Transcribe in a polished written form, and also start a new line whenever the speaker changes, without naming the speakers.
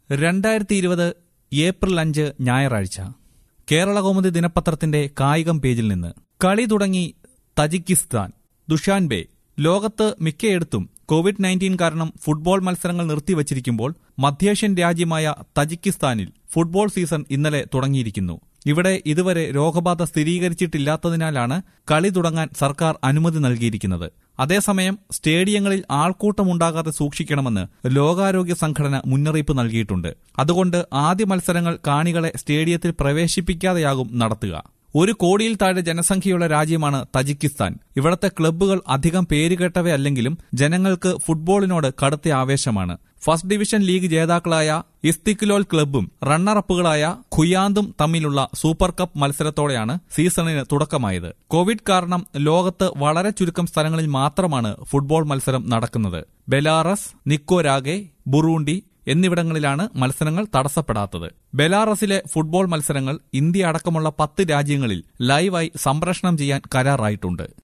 2020 April 5 ഞായറാഴ്ച. കേരളകൗമുദി ദിനപത്രത്തിന്റെ കായികം പേജിൽ നിന്ന്. കളി തുടങ്ങി തജിക്കിസ്ഥാൻ. ദുഷാൻബെ. ലോകത്ത് മിക്കയിടത്തും കോവിഡ്-19 കാരണം ഫുട്ബോൾ മത്സരങ്ങൾ നിർത്തിവച്ചിരിക്കുമ്പോൾ മധ്യേഷ്യൻ രാജ്യമായ തജിക്കിസ്ഥാനിൽ ഫുട്ബോൾ സീസൺ ഇന്നലെ തുടങ്ങിയിരിക്കുന്നു. ഇവിടെ ഇതുവരെ രോഗബാധ സ്ഥിരീകരിച്ചിട്ടില്ലാത്തതിനാലാണ് കളി തുടങ്ങാൻ സർക്കാർ അനുമതി നൽകിയിരിക്കുന്നത്. അതേസമയം സ്റ്റേഡിയങ്ങളിൽ ആൾക്കൂട്ടമുണ്ടാകാതെ സൂക്ഷിക്കണമെന്ന് ലോകാരോഗ്യ സംഘടന മുന്നറിയിപ്പ് നൽകിയിട്ടുണ്ട്. അതുകൊണ്ട് ആദ്യ മത്സരങ്ങൾ കാണികളെ സ്റ്റേഡിയത്തിൽ പ്രവേശിപ്പിക്കാതെയാകും നടത്തുക. 1 കോടിയിൽ താഴെ ജനസംഖ്യയുള്ള രാജ്യമാണ് തജിക്കിസ്ഥാൻ. ഇവിടത്തെ ക്ലബ്ബുകൾ അധികം പേരുകേട്ടവയല്ലെങ്കിലും ജനങ്ങൾക്ക് ഫുട്ബോളിനോട് കടുത്ത ആവേശമാണ്. ഫസ്റ്റ് ഡിവിഷൻ ലീഗ് ജേതാക്കളായ ഇസ്തിക്ലോൽ ക്ലബ്ബും റണ്ണറപ്പുകളായ ഖുയാന്തും തമ്മിലുള്ള സൂപ്പർ കപ്പ് മത്സരത്തോടെയാണ് സീസണിന് തുടക്കമായത്. കോവിഡ് കാരണം ലോകത്ത് വളരെ ചുരുക്കം സ്ഥലങ്ങളിൽ മാത്രമാണ് ഫുട്ബോൾ മത്സരം നടക്കുന്നത്. ബെലാറസ്, നിക്കോരാഗെ, ബുറൂണ്ടി എന്നിവിടങ്ങളിലാണ് മത്സരങ്ങൾ തടസ്സപ്പെടാത്തത്. ബെലാറസിലെ ഫുട്ബോൾ മത്സരങ്ങൾ ഇന്ത്യ അടക്കമുള്ള 10 രാജ്യങ്ങളിൽ ലൈവായി സംപ്രേഷണം ചെയ്യാൻ കരാറായിട്ടുണ്ട്.